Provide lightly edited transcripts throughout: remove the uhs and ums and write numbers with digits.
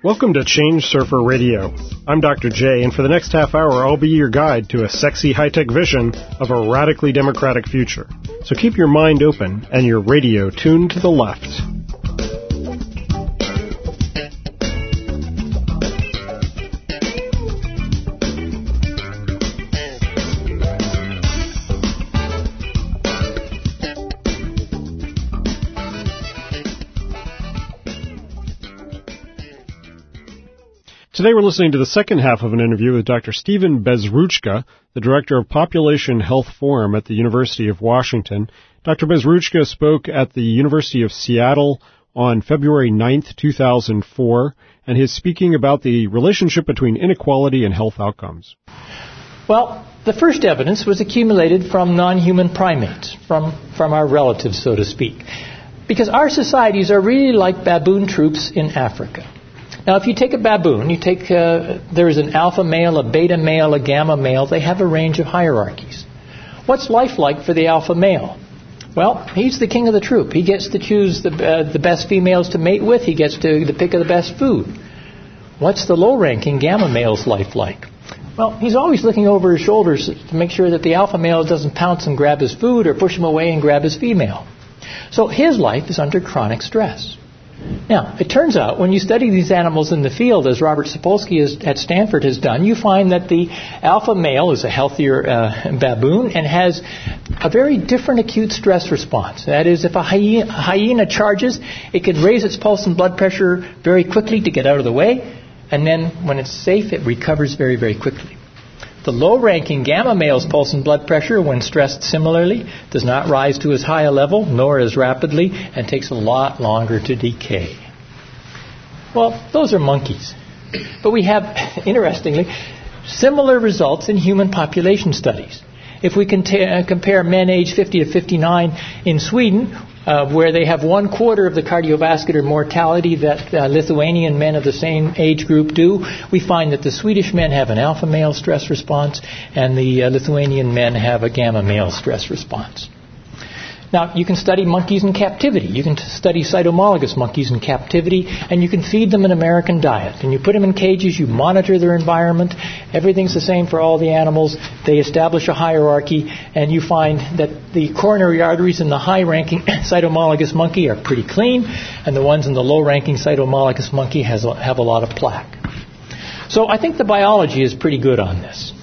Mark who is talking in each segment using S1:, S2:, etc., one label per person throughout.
S1: Welcome to Change Surfer Radio. I'm Dr. J, and for the next half hour, I'll be your guide to a sexy high-tech vision of a radically democratic future. So keep your mind open and your radio tuned to the left. Today we're listening to the second half of an interview with Dr. Stephen Bezruchka, the Director of Population Health Forum at the University of Washington. Dr. Bezruchka spoke at the University of Seattle on February 9th, 2004, and he's speaking about the relationship between inequality and health outcomes.
S2: Well, the first evidence was accumulated from non-human primates, from our relatives, so to speak, because our societies are really like baboon troops in Africa. Now, if you take a baboon, there is an alpha male, a beta male, a gamma male. They have a range of hierarchies. What's life like for the alpha male? Well, he's the king of the troop. He gets to choose the best females to mate with. He gets to the pick of the best food. What's the low-ranking gamma male's life like? Well, he's always looking over his shoulders to make sure that the alpha male doesn't pounce and grab his food or push him away and grab his female. So his life is under chronic stress. Now, it turns out when you study these animals in the field, as Robert Sapolsky at Stanford has done, you find that the alpha male is a healthier baboon and has a very different acute stress response. That is, if a hyena charges, it can raise its pulse and blood pressure very quickly to get out of the way, and then when it's safe, it recovers very, very quickly. The low-ranking gamma male's pulse and blood pressure, when stressed similarly, does not rise to as high a level, nor as rapidly, and takes a lot longer to decay. Well, those are monkeys. But we have, interestingly, similar results in human population studies. If we compare men aged 50 to 59 in Sweden, where they have 1/4 of the cardiovascular mortality that Lithuanian men of the same age group do, we find that the Swedish men have an alpha male stress response and the Lithuanian men have a gamma male stress response. Now, you can study monkeys in captivity. You can study cytomolgus monkeys in captivity, and you can feed them an American diet. And you put them in cages, you monitor their environment. Everything's the same for all the animals. They establish a hierarchy, and you find that the coronary arteries in the high-ranking cytomolgus monkey are pretty clean, and the ones in the low-ranking cytomolgus monkey have a lot of plaque. So I think the biology is pretty good on this.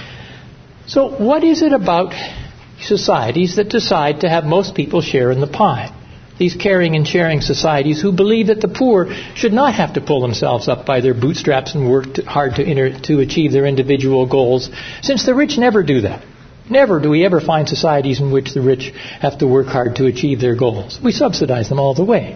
S2: So what is it about societies that decide to have most people share in the pie? These caring and sharing societies who believe that the poor should not have to pull themselves up by their bootstraps and work hard to achieve their individual goals, since the rich never do that. Never do we ever find societies in which the rich have to work hard to achieve their goals. We subsidize them all the way.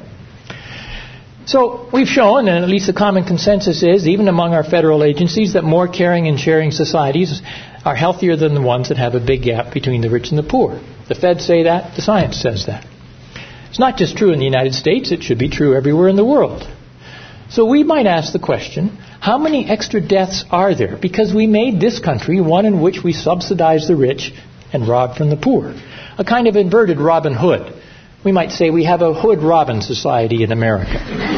S2: So we've shown, and at least the common consensus is, even among our federal agencies, that more caring and sharing societies are healthier than the ones that have a big gap between the rich and the poor. The feds say that. The science says that. It's not just true in the United States. It should be true everywhere in the world. So we might ask the question, how many extra deaths are there because we made this country one in which we subsidize the rich and rob from the poor? A kind of inverted Robin Hood. We might say we have a Hood-Robin society in America.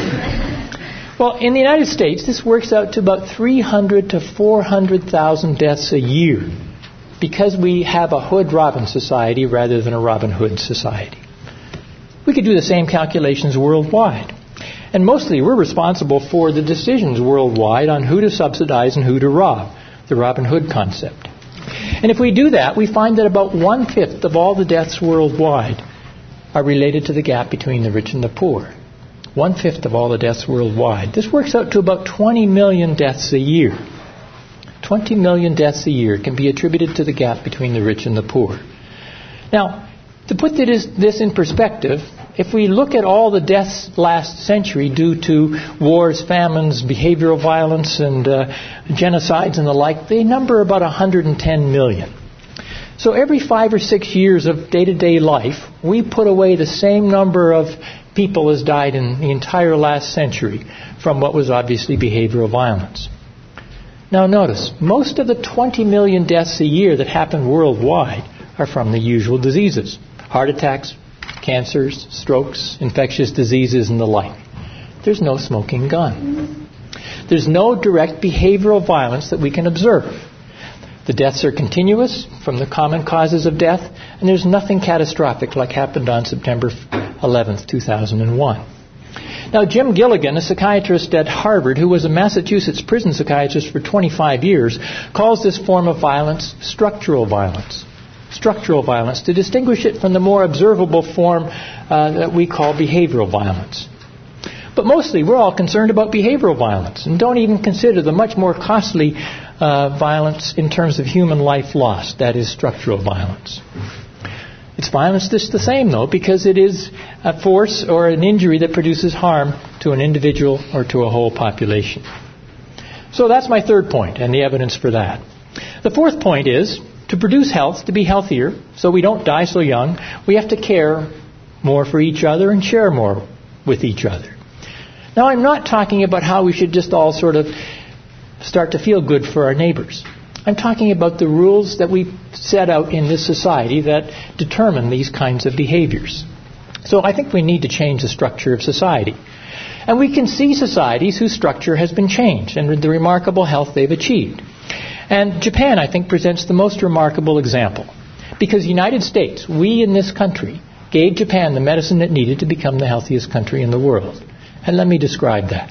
S2: Well, in the United States, this works out to about 300 to 400,000 deaths a year because we have a Hood-Robin society rather than a Robin Hood society. We could do the same calculations worldwide. And mostly we're responsible for the decisions worldwide on who to subsidize and who to rob, the Robin Hood concept. And if we do that, we find that about 1/5 of all the deaths worldwide are related to the gap between the rich and the poor. 1/5 of all the deaths worldwide. This works out to about 20 million deaths a year. 20 million deaths a year can be attributed to the gap between the rich and the poor. Now, to put this in perspective, if we look at all the deaths last century due to wars, famines, behavioral violence, and genocides and the like, they number about 110 million. So every 5 or 6 years of day-to-day life, we put away the same number of people as died in the entire last century from what was obviously behavioral violence. Now notice, most of the 20 million deaths a year that happen worldwide are from the usual diseases. Heart attacks, cancers, strokes, infectious diseases, and the like. There's no smoking gun. There's no direct behavioral violence that we can observe. The deaths are continuous from the common causes of death, and there's nothing catastrophic like happened on September 11th, 2001. Now, Jim Gilligan, a psychiatrist at Harvard who was a Massachusetts prison psychiatrist for 25 years, calls this form of violence structural violence. Structural violence, to distinguish it from the more observable form that we call behavioral violence. But mostly, we're all concerned about behavioral violence and don't even consider the much more costly violence in terms of human life lost, that is structural violence. It's violence just the same, though, because it is a force or an injury that produces harm to an individual or to a whole population. So that's my third point, and the evidence for that. The fourth point is, to produce health, to be healthier, so we don't die so young, we have to care more for each other and share more with each other. Now, I'm not talking about how we should just all sort of start to feel good for our neighbors. I'm talking about the rules that we set out in this society that determine these kinds of behaviors. So I think we need to change the structure of society. And we can see societies whose structure has been changed and the remarkable health they've achieved. And Japan, I think, presents the most remarkable example. Because the United States, we in this country, gave Japan the medicine it needed to become the healthiest country in the world. And let me describe that.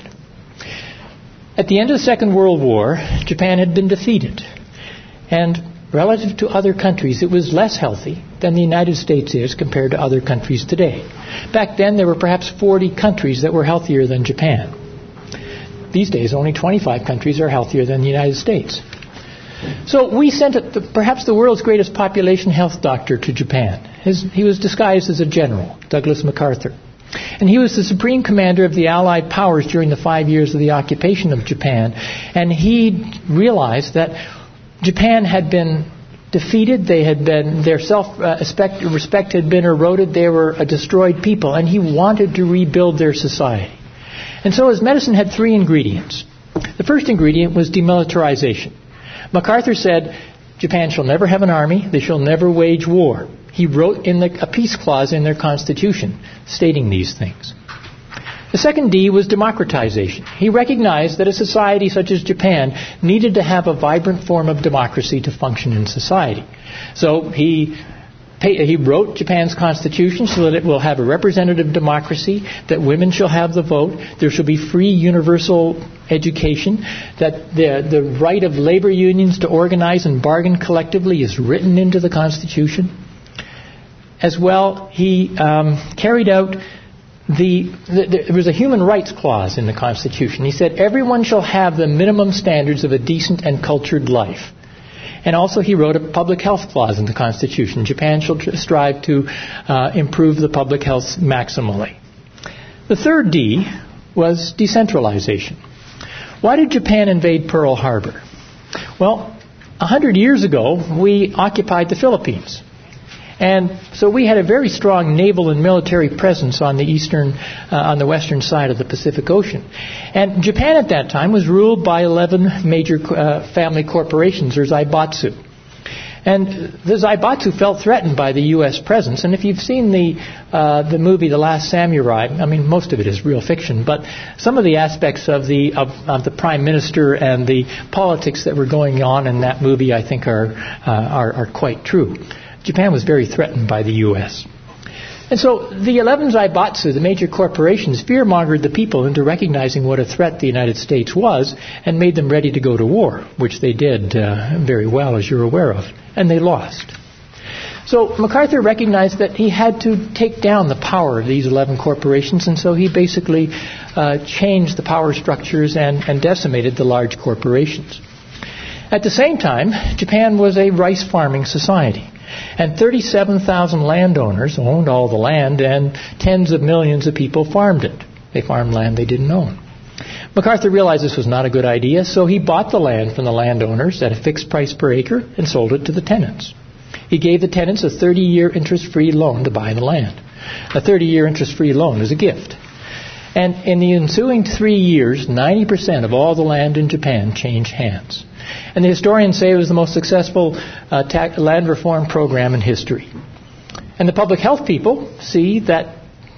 S2: At the end of the Second World War, Japan had been defeated. And relative to other countries, it was less healthy than the United States is compared to other countries today. Back then, there were perhaps 40 countries that were healthier than Japan. These days, only 25 countries are healthier than the United States. So we sent perhaps the world's greatest population health doctor to Japan. He was disguised as a general, Douglas MacArthur. And he was the supreme commander of the Allied powers during the 5 years of the occupation of Japan. And he realized that Japan had been defeated. They had been, their self-respect had been eroded. They were a destroyed people. And he wanted to rebuild their society. And so his medicine had three ingredients. The first ingredient was demilitarization. MacArthur said, Japan shall never have an army. They shall never wage war. He wrote in a peace clause in their constitution stating these things. The second D was democratization. He recognized that a society such as Japan needed to have a vibrant form of democracy to function in society. So he wrote Japan's constitution so that it will have a representative democracy, that women shall have the vote, there shall be free universal education, that the right of labor unions to organize and bargain collectively is written into the constitution. As well, he carried out there was a human rights clause in the Constitution. He said everyone shall have the minimum standards of a decent and cultured life. And also he wrote a public health clause in the Constitution. Japan shall strive to improve the public health maximally. The third D was decentralization. Why did Japan invade Pearl Harbor? Well, 100 years ago, we occupied the Philippines. And so we had a very strong naval and military presence on the western side of the Pacific Ocean. And Japan at that time was ruled by 11 major family corporations, or zaibatsu. And the zaibatsu felt threatened by the U.S. presence. And if you've seen the movie The Last Samurai, I mean, most of it is real fiction, but some of the aspects of the Prime Minister and the politics that were going on in that movie, I think, are quite true. Japan was very threatened by the U.S. And so the 11 zaibatsu, the major corporations, fear-mongered the people into recognizing what a threat the United States was and made them ready to go to war, which they did very well, as you're aware of. And they lost. So MacArthur recognized that he had to take down the power of these 11 corporations, and so he basically changed the power structures and decimated the large corporations. At the same time, Japan was a rice farming society. And 37,000 landowners owned all the land, and tens of millions of people farmed it. They farmed land they didn't own. MacArthur realized this was not a good idea, so he bought the land from the landowners at a fixed price per acre and sold it to the tenants. He gave the tenants a 30-year interest-free loan to buy the land. A 30-year interest-free loan is a gift. And in the ensuing 3 years, 90% of all the land in Japan changed hands. And the historians say it was the most successful land reform program in history. And the public health people see that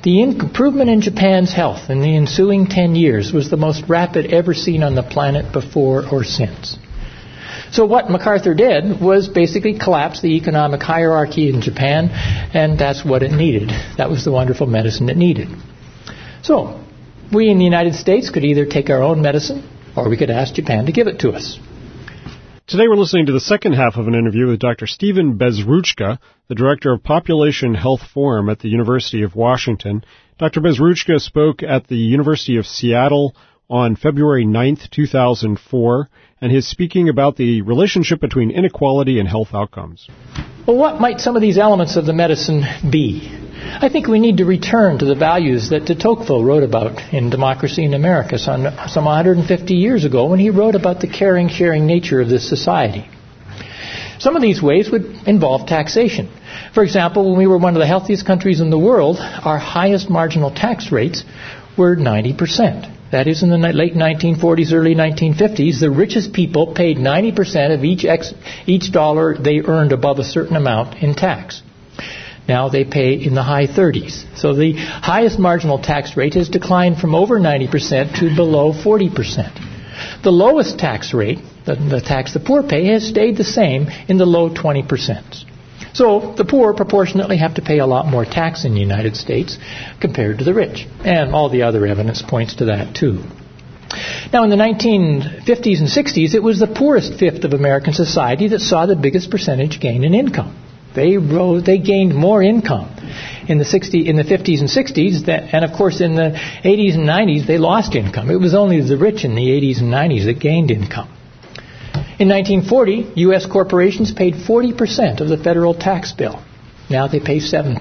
S2: The improvement in Japan's health in the ensuing 10 years was the most rapid ever seen on the planet before or since. So what MacArthur did was basically collapse the economic hierarchy in Japan, and that's what it needed. That was the wonderful medicine it needed. So we in the United States could either take our own medicine, or we could ask Japan to give it to us.
S1: Today we're listening to the second half of an interview with Dr. Stephen Bezruchka, the Director of Population Health Forum at the University of Washington. Dr. Bezruchka spoke at the University of Seattle on February 9th, 2004, and he's speaking about the relationship between inequality and health outcomes.
S2: Well, what might some of these elements of the medicine be? I think we need to return to the values that de Tocqueville wrote about in Democracy in America some 150 years ago when he wrote about the caring, sharing nature of this society. Some of these ways would involve taxation. For example, when we were one of the healthiest countries in the world, our highest marginal tax rates were 90%. That is, in the late 1940s, early 1950s, the richest people paid 90% of each dollar they earned above a certain amount in tax. Now they pay in the high 30s. So the highest marginal tax rate has declined from over 90% to below 40%. The lowest tax rate, the tax the poor pay, has stayed the same in the low 20%. So the poor proportionately have to pay a lot more tax in the United States compared to the rich. And all the other evidence points to that too. Now in the 1950s and 60s, it was the poorest fifth of American society that saw the biggest percentage gain in income. They gained more income in the 50s and 60s, and of course in the 80s and 90s they lost income. It was only the rich in the 80s and 90s that gained income. In 1940, U.S. corporations paid 40% of the federal tax bill. Now they pay 7%.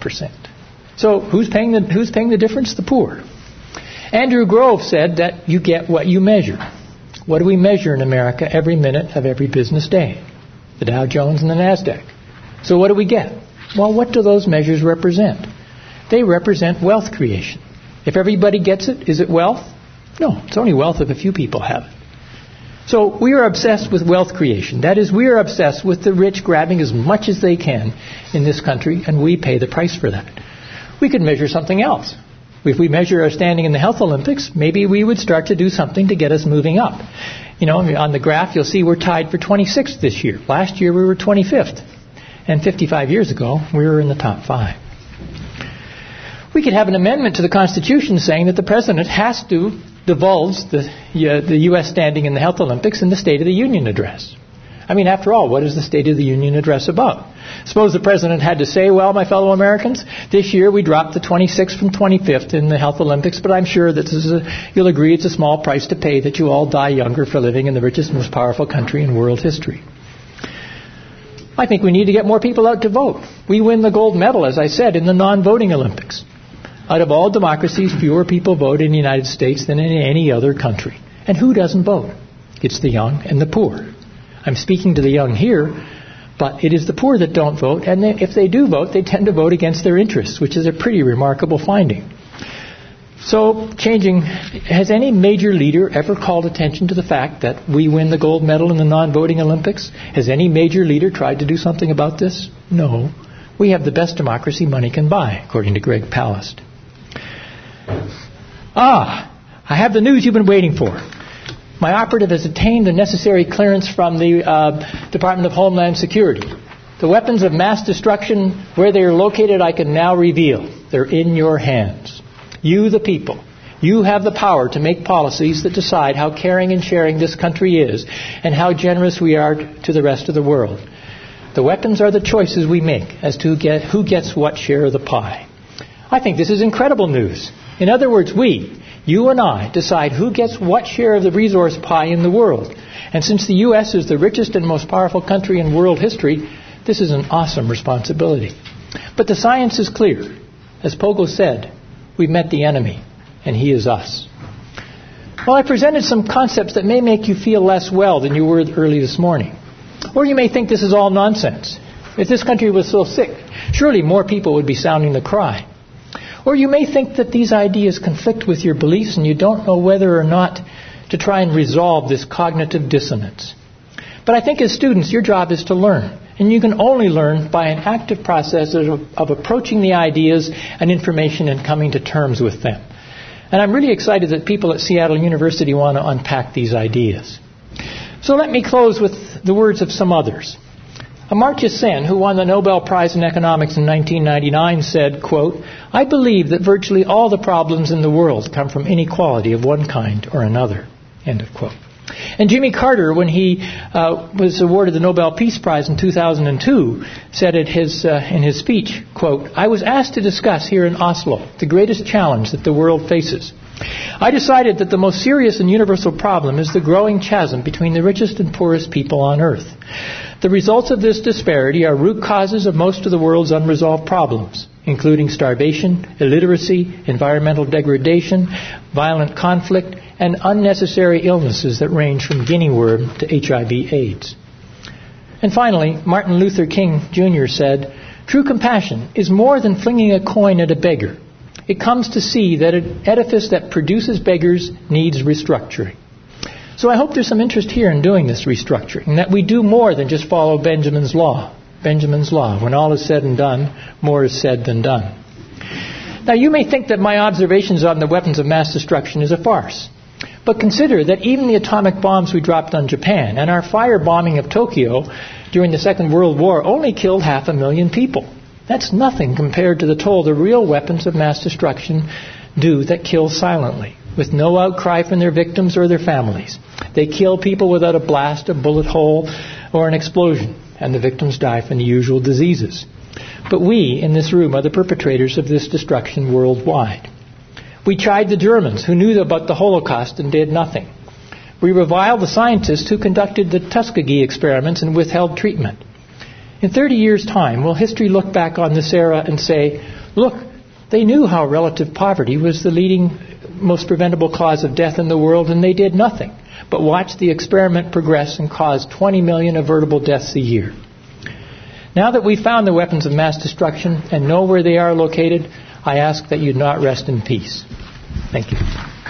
S2: So who's paying the difference? The poor. Andrew Grove said that you get what you measure. What do we measure in America every minute of every business day? The Dow Jones and the NASDAQ. So what do we get? Well, what do those measures represent? They represent wealth creation. If everybody gets it, is it wealth? No, it's only wealth if a few people have it. So we are obsessed with wealth creation. That is, we are obsessed with the rich grabbing as much as they can in this country, and we pay the price for that. We could measure something else. If we measure our standing in the Health Olympics, maybe we would start to do something to get us moving up. You know, on the graph, you'll see we're tied for 26th this year. Last year, we were 25th. And 55 years ago, we were in the top 5. We could have an amendment to the Constitution saying that the President has to divulge the U.S. standing in the Health Olympics in the State of the Union address. I mean, after all, what is the State of the Union address about? Suppose the President had to say, well, my fellow Americans, this year we dropped the 26th from 25th in the Health Olympics, but I'm sure that you'll agree it's a small price to pay that you all die younger for living in the richest and most powerful country in world history. I think we need to get more people out to vote. We win the gold medal, as I said, in the non-voting Olympics. Out of all democracies, fewer people vote in the United States than in any other country. And who doesn't vote? It's the young and the poor. I'm speaking to the young here, but it is the poor that don't vote, and if they do vote, they tend to vote against their interests, which is a pretty remarkable finding. So, has any major leader ever called attention to the fact that we win the gold medal in the non-voting Olympics? Has any major leader tried to do something about this? No. We have the best democracy money can buy, according to Greg Palast. I have the news you've been waiting for. My operative has obtained the necessary clearance from the Department of Homeland Security. The weapons of mass destruction, where they are located, I can now reveal. They're in your hands. You, the people, you have the power to make policies that decide how caring and sharing this country is and how generous we are to the rest of the world. The weapons are the choices we make as to who gets what share of the pie. I think this is incredible news. In other words, you and I, decide who gets what share of the resource pie in the world. And since the U.S. is the richest and most powerful country in world history, this is an awesome responsibility. But the science is clear. As Pogo said, we've met the enemy, and he is us. Well, I presented some concepts that may make you feel less well than you were early this morning. Or you may think this is all nonsense. If this country was so sick, surely more people would be sounding the cry. Or you may think that these ideas conflict with your beliefs and you don't know whether or not to try and resolve this cognitive dissonance. But I think as students, your job is to learn. And you can only learn by an active process of approaching the ideas and information and coming to terms with them. And I'm really excited that people at Seattle University want to unpack these ideas. So let me close with the words of some others. Amartya Sen, who won the Nobel Prize in Economics in 1999, said, quote, "I believe that virtually all the problems in the world come from inequality of one kind or another." End of quote. And Jimmy Carter, when he was awarded the Nobel Peace Prize in 2002, said in his speech, quote, "I was asked to discuss here in Oslo the greatest challenge that the world faces. I decided that the most serious and universal problem is the growing chasm between the richest and poorest people on earth. The results of this disparity are root causes of most of the world's unresolved problems, including starvation, illiteracy, environmental degradation, violent conflict, and unnecessary illnesses that range from guinea worm to HIV/AIDS. And finally, Martin Luther King Jr. said, "True compassion is more than flinging a coin at a beggar. It comes to see that an edifice that produces beggars needs restructuring." So I hope there's some interest here in doing this restructuring, that we do more than just follow Benjamin's Law. Benjamin's Law. When all is said and done, more is said than done. Now, you may think that my observations on the weapons of mass destruction is a farce. But consider that even the atomic bombs we dropped on Japan and our firebombing of Tokyo during the Second World War only killed 500,000 people. That's nothing compared to the toll the real weapons of mass destruction do that kill silently, with no outcry from their victims or their families. They kill people without a blast, a bullet hole, or an explosion, and the victims die from the usual diseases. But we, in this room, are the perpetrators of this destruction worldwide. We chide the Germans, who knew about the Holocaust and did nothing. We revile the scientists who conducted the Tuskegee experiments and withheld treatment. In 30 years' time, will history look back on this era and say, look, they knew how relative poverty was the leading, most preventable cause of death in the world, and they did nothing but watch the experiment progress and cause 20 million avertable deaths a year. Now that we've found the weapons of mass destruction and know where they are located, I ask that you not rest in peace. Thank you.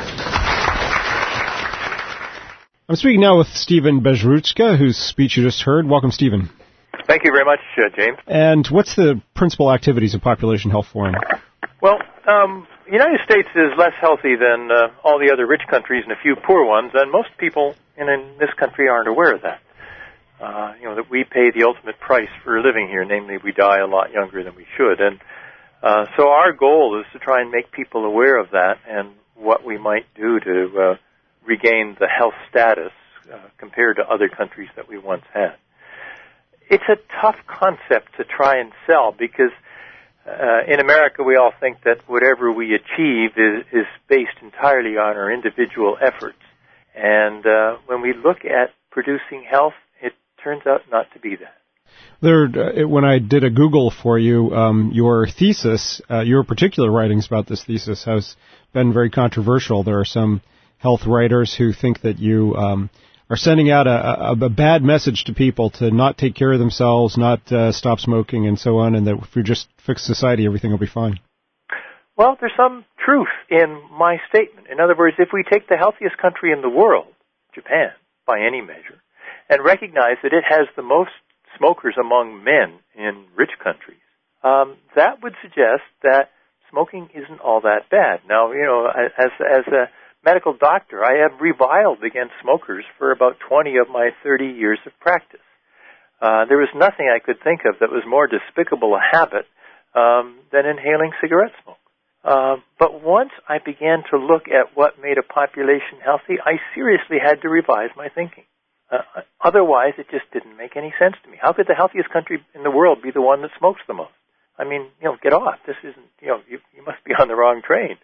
S1: I'm speaking now with Stephen Bezruchka, whose speech you just heard. Welcome, Stephen.
S3: Thank you very much, James.
S1: And what's the principal activities of Population Health Forum?
S3: Well, the United States is less healthy than all the other rich countries and a few poor ones, and most people in this country aren't aware of that. That we pay the ultimate price for living here, namely we die a lot younger than we should. And so our goal is to try and make people aware of that and what we might do to regain the health status compared to other countries that we once had. It's a tough concept to try and sell because in America we all think that whatever we achieve is based entirely on our individual efforts. And when we look at producing health, it turns out not to be that.
S1: When I did a Google for you, your thesis, your particular writings about this thesis has been very controversial. There are some health writers who think that you are sending out a bad message to people to not take care of themselves, not stop smoking, and so on, and that if we just fix society, everything will be fine.
S3: Well, there's some truth in my statement. In other words, if we take the healthiest country in the world, Japan, by any measure, and recognize that it has the most smokers among men in rich countries, that would suggest that smoking isn't all that bad. Now, as a medical doctor, I have reviled against smokers for about 20 of my 30 years of practice. There was nothing I could think of that was more despicable a habit than inhaling cigarette smoke. But once I began to look at what made a population healthy, I seriously had to revise my thinking. Otherwise, it just didn't make any sense to me. How could the healthiest country in the world be the one that smokes the most? I mean, get off. This isn't, you must be on the wrong train.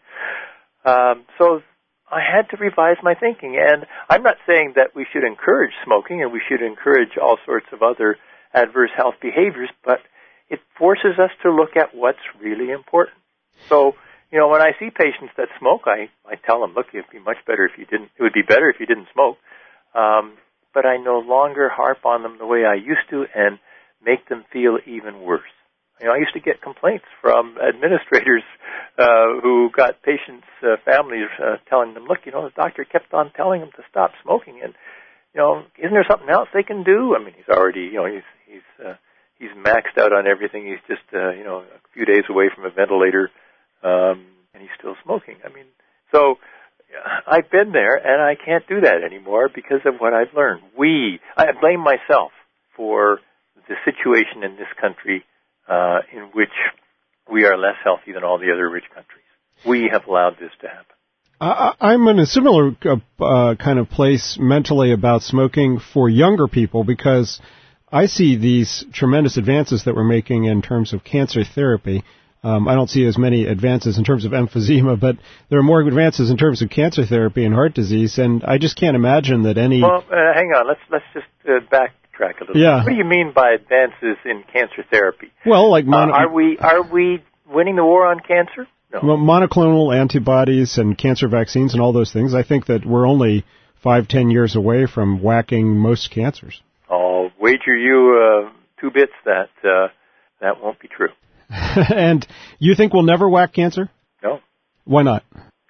S3: So I had to revise my thinking. And I'm not saying that we should encourage smoking and we should encourage all sorts of other adverse health behaviors, but it forces us to look at what's really important. So, when I see patients that smoke, I tell them, look, it would be better if you didn't smoke. But I no longer harp on them the way I used to and make them feel even worse. I used to get complaints from administrators who got patients' families telling them, look, the doctor kept on telling them to stop smoking, and isn't there something else they can do? I mean, he's already, he's maxed out on everything. He's just, a few days away from a ventilator, and he's still smoking. I mean, so I've been there, and I can't do that anymore because of what I've learned. I blame myself for the situation in this country in which we are less healthy than all the other rich countries. We have allowed this to happen.
S1: I'm in a similar kind of place mentally about smoking for younger people because I see these tremendous advances that we're making in terms of cancer therapy. I don't see as many advances in terms of emphysema, but there are more advances in terms of cancer therapy and heart disease, and I just can't imagine that any...
S3: Well, hang on. Let's just backtrack a little.
S1: Yeah.
S3: What do you mean by advances in cancer therapy?
S1: Well, like...
S3: Are we winning the war on cancer? No.
S1: Well, monoclonal antibodies and cancer vaccines and all those things, I think that we're only 5-10 years away from whacking most cancers.
S3: I'll wager you 2 bits that that won't be true.
S1: And you think we'll never whack cancer?
S3: No.
S1: Why not?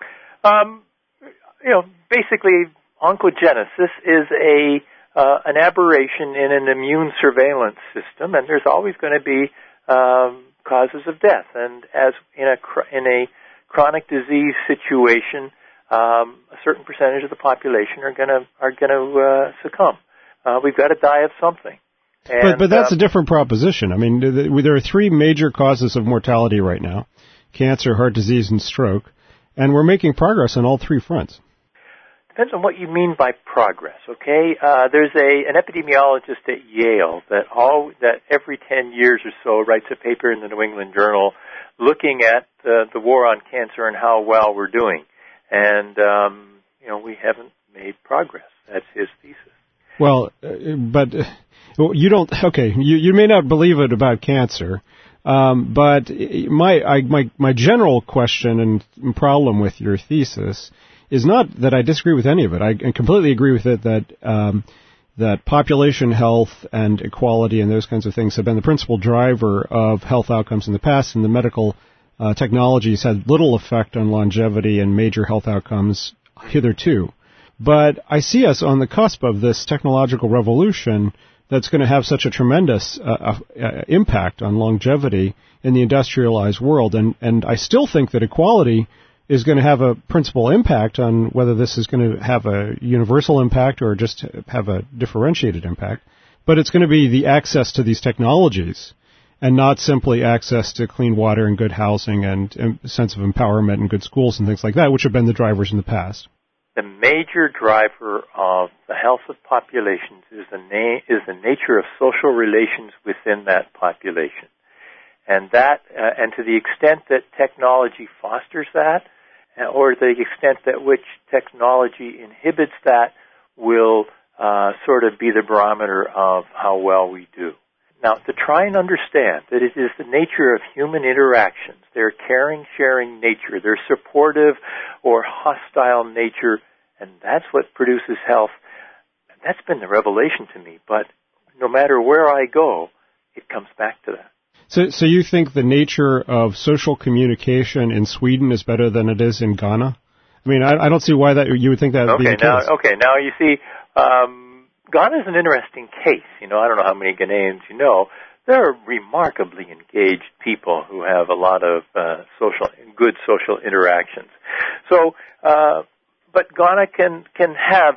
S3: Basically, oncogenesis is an aberration in an immune surveillance system, and there's always going to be causes of death. And as in a chronic disease situation, a certain percentage of the population are going to succumb. We've got to die of something. And,
S1: but that's a different proposition. I mean, there are 3 major causes of mortality right now: cancer, heart disease, and stroke. And we're making progress on all 3 fronts.
S3: Depends on what you mean by progress, okay? There's an epidemiologist at Yale that every 10 years or so writes a paper in the New England Journal looking at the war on cancer and how well we're doing. And, we haven't made progress. That's his thesis.
S1: Well, but you don't, okay, you may not believe it about cancer, but my general question and problem with your thesis is not that I disagree with any of it. I completely agree with it that population health and equality and those kinds of things have been the principal driver of health outcomes in the past, and the medical technologies had little effect on longevity and major health outcomes hitherto. But I see us on the cusp of this technological revolution that's going to have such a tremendous impact on longevity in the industrialized world. And I still think that equality is going to have a principal impact on whether this is going to have a universal impact or just have a differentiated impact. But it's going to be the access to these technologies and not simply access to clean water and good housing and a sense of empowerment and good schools and things like that, which have been the drivers in the past.
S3: The major driver of the health of populations is the nature of social relations within that population. And to the extent that technology fosters that, or the extent that which technology inhibits that, will sort of be the barometer of how well we do. Now, to try and understand that it is the nature of human interactions, their caring, sharing nature, their supportive or hostile nature, and that's what produces health. That's been the revelation to me, but no matter where I go, it comes back to that.
S1: So you think the nature of social communication in Sweden is better than it is in Ghana? I mean, I don't see why that you would think that would be the case.
S3: Now you see, Ghana is an interesting case. I don't know how many Ghanaians you know. They're remarkably engaged people who have a lot of good social interactions. So, but Ghana can have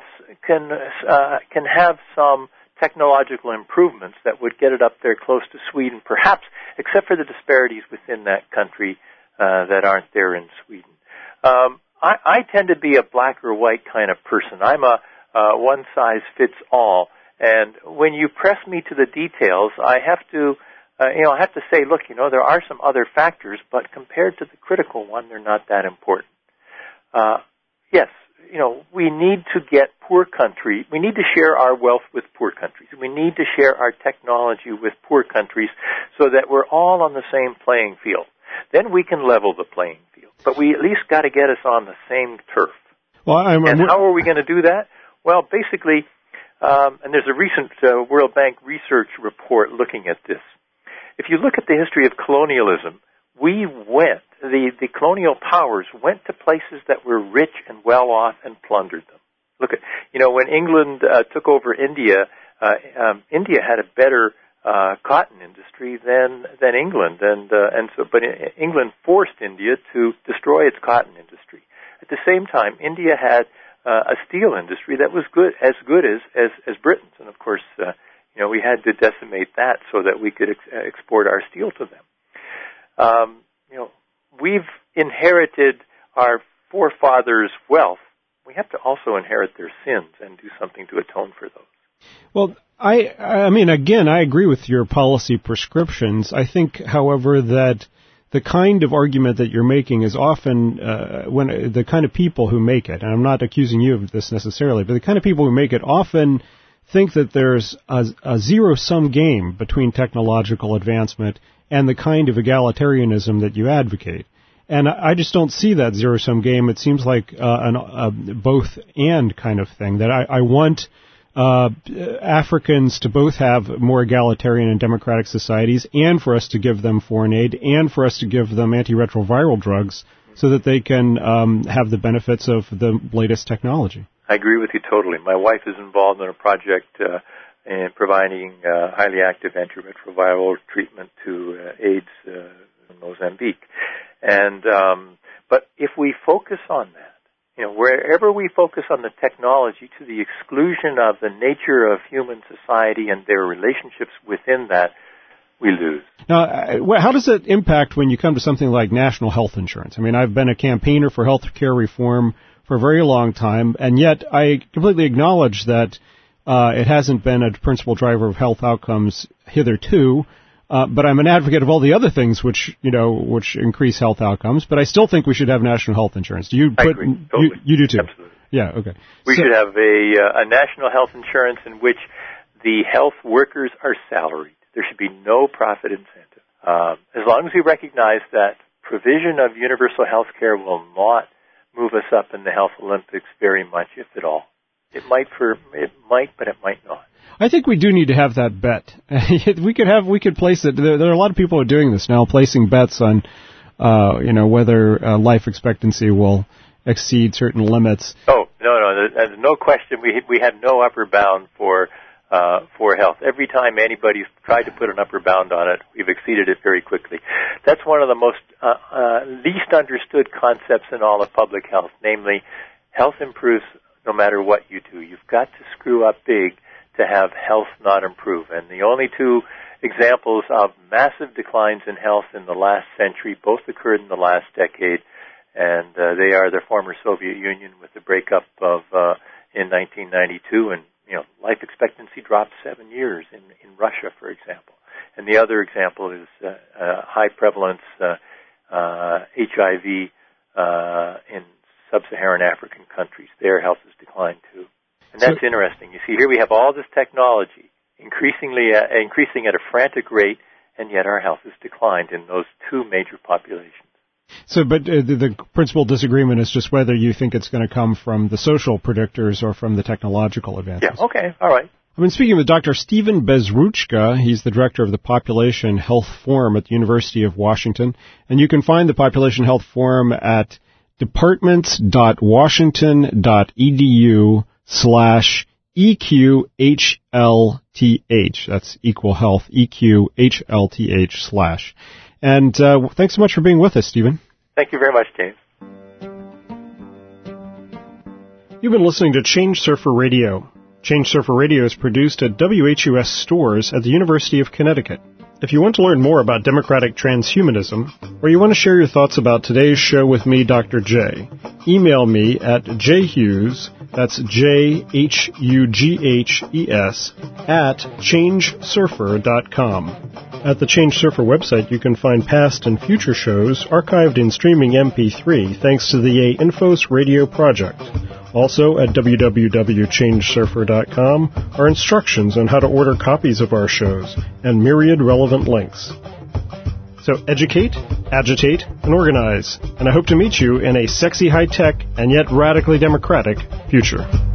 S3: some technological improvements that would get it up there close to Sweden, perhaps, except for the disparities within that country that aren't there in Sweden. I tend to be a black or white kind of person. I'm a one-size-fits-all, and when you press me to the details, I have to say, look, there are some other factors, but compared to the critical one, they're not that important. Yes, we need to get we need to share our wealth with poor countries. We need to share our technology with poor countries so that we're all on the same playing field. Then we can level the playing field. But we at least got to get us on the same turf. Well, and how are we going to do that? Well, basically, and there's a recent World Bank research report looking at this. If you look at the history of colonialism, the colonial powers went to places that were rich and well off and plundered them. Look at, when England took over India, India had a better cotton industry than England, but England forced India to destroy its cotton industry. At the same time, India had a steel industry that was as good as Britain's, and of course, we had to decimate that so that we could export our steel to them. We've inherited our forefathers' wealth. We have to also inherit their sins and do something to atone for those.
S1: Well, I mean, again, I agree with your policy prescriptions. I think, however, that the kind of argument that you're making is often when the kind of people who make it, and I'm not accusing you of this necessarily, but the kind of people who make it often think that there's a zero-sum game between technological advancement and the kind of egalitarianism that you advocate. And I just don't see that zero-sum game. It seems like a both-and kind of thing, that I want Africans to both have more egalitarian and democratic societies, and for us to give them foreign aid, and for us to give them antiretroviral drugs so that they can have the benefits of the latest technology.
S3: I agree with you totally. My wife is involved in a project in providing highly active antiretroviral treatment to AIDS in Mozambique. And but if we focus on that, wherever we focus on the technology to the exclusion of the nature of human society and their relationships within that, we lose.
S1: Now, how does it impact when you come to something like national health insurance? I mean, I've been a campaigner for health care reform for a very long time, and yet I completely acknowledge that it hasn't been a principal driver of health outcomes hitherto. But I'm an advocate of all the other things which increase health outcomes. But I still think we should have national health insurance. Do you?
S3: I agree. Totally.
S1: You do too.
S3: Absolutely.
S1: Yeah. Okay.
S3: We should have a national health insurance in which the health workers are salaried. There should be no profit incentive. As long as we recognize that provision of universal health care will not move us up in the health Olympics very much, if at all. It might, but it might not.
S1: I think we do need to have that bet. we could place it. There are a lot of people who are doing this now, placing bets on, whether life expectancy will exceed certain limits.
S3: Oh, no, there's no question. We have no upper bound for health. Every time anybody's tried to put an upper bound on it, we've exceeded it very quickly. That's one of the most least understood concepts in all of public health, namely, health improves no matter what you do. You've got to screw up big to have health not improve. And the only two examples of massive declines in health in the last century both occurred in the last decade, and they are the former Soviet Union with the breakup of in 1992, and life expectancy dropped 7 years in Russia, for example. And the other example is high prevalence HIV in sub-Saharan African countries. Their health has declined too. And that's interesting. You see, here we have all this technology increasing at a frantic rate, and yet our health has declined in those two major populations. So, but the principal disagreement is just whether you think it's going to come from the social predictors or from the technological advances. Yeah, okay, all right. I've been speaking with Dr. Stephen Bezruchka. He's the director of the Population Health Forum at the University of Washington. And you can find the Population Health Forum at departments.washington.edu/EQHLTH. That's equal health, EQHLTH/. And thanks so much for being with us, Stephen. Thank you very much, James. You've been listening to Change Surfer Radio. Change Surfer Radio is produced at WHUS stores at the University of Connecticut. If you want to learn more about democratic transhumanism, or you want to share your thoughts about today's show with me, Dr. J, email me at jhughes, that's JHUGHES, at changesurfer.com. At the Change Surfer website, you can find past and future shows archived in streaming MP3 thanks to the A-Infos radio project. Also, at www.changesurfer.com are instructions on how to order copies of our shows and myriad relevant links. So educate, agitate, and organize. And I hope to meet you in a sexy high-tech and yet radically democratic future.